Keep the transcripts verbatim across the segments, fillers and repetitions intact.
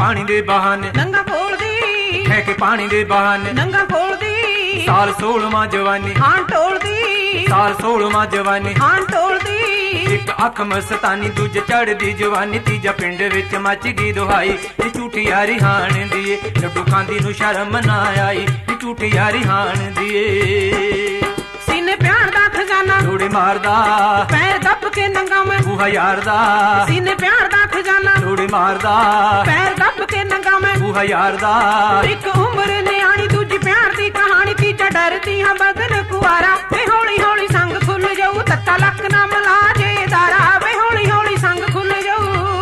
पानी दे बहाने नंगा खोल दी, है के पानी दे बहाने नंगा खोल दी, साल सोलवा जवानी हां टोल दी, साल सोलवा जवानी हां टोल दी। एक अख मस्तानी दूजे चढ़दी जवानी तीजा पिंड विच मच गई दुहाई नी झूठी यारी हाण दिए लड्डू खांदी नू शर्म ना आई नी झूठी यारी हाण दिए सीने प्यार दा खजाना लोड़े मारदा पैर दब के नंगा मैं बूहा यार दा सीने प्यार दा खजाना लोड़े मारदा पैर दब के नंगा मैं बूहा यार दा एक उम्र ने आनी दूजी प्यार दी कहानी तीजा डरदी हां बदन कुआरा वे हौली हौली संग खुल जाऊ तत्ता लक ना मला जे दारा वे हौली हौली संग खुल जाऊ।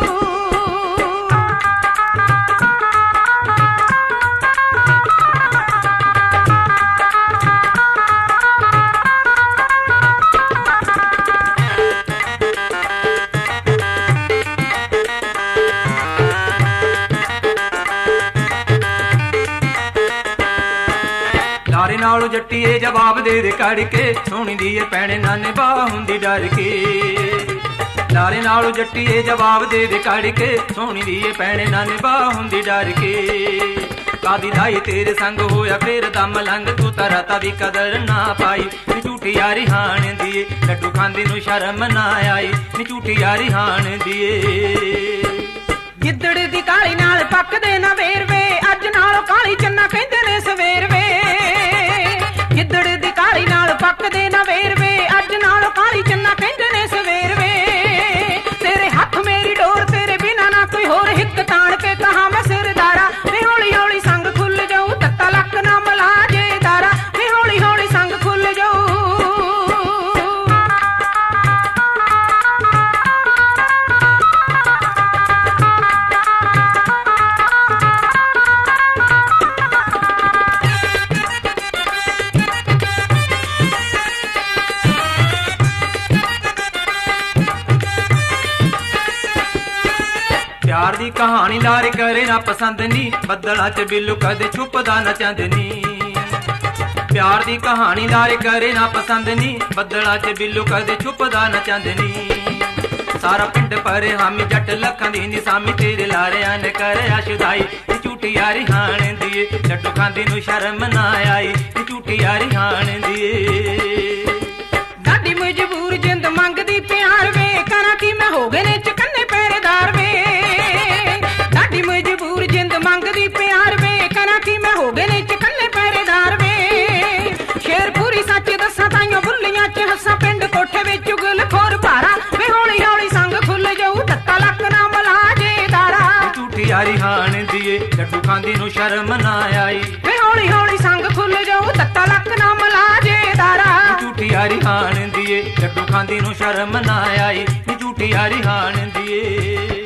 लारे नालों जट्टीए जवाब दे दे कड़ के सोनी दी भैने नाने बाह हुंदी डर के लारे नालों जट्टीए जवाब दे दे कड़ के सोनी दी भैने नाने बाह हुंदी डर के कादी दाई तेरे संग होया फिर दम लंग तू तरता दी कदर ना पाई नी झूठी यारी हाण दिए लड्डू खांदी नू शर्म ना आई नी झूठी यारी हाण दिए गिद्दड़ दी काली नाल पकदे ना वेरवे अज नालों काली चन्ना कहंदे ने सवेर वे गिद्दड़ दी काली नाल पकदे ना वेरवे अज नालों काली चन्ना कहंदे ने सवेर वे तेरे हथ मेरी डोर तेरे बिना ना कोई होर हिक ताण के कहा मैं सिरदारा वे हौली हौली संग खुल जाऊ तत्ता लक ना मला जे दारा वे हौली हौली संग खुल जाऊ। प्यार दी कहानी लारे करे ना पसंद नी बदला च बिल्लू कदे छुपदा ना चांदनी प्यार दी कहानी लारे करे ना पसंद नी बदला च बिल्लू कदे छुपदा ना चांदनी सारा पिंड परे हामी जट लखां दी निसामी तेरे लारे आने करे आशुदाई झूठी यारी हाण दिए लड्डू खांदी नू शर्म ना आई झूठी यारी हाण दिए साडी मजबूर जिंद मंगदी प्यार वे करा की मैं हो गए ने चकन्ने पहरेदार वे साडी मजबूर जिंद मंगदी प्यार वे करा की मैं हो गए ने चकन्ने पहरेदार वे शेर पूरी सच दसा ताइयों बुल्लियां च हसा पिंड कोठे विच चुगल खोर भारा वे हौली हौली संग खुल जाऊ तत्ता लक ना मला जे दारा झूठी यारी हाण दिए लड्डू खांदी नू शर्म ना आई वे हौली हौली संग खुल जाऊ तत्ता लक ना मला जे दारा झूठी यारी हाण दिए लड्डू खांदी नू शर्म ना आई झूठी यारी हाण दिए।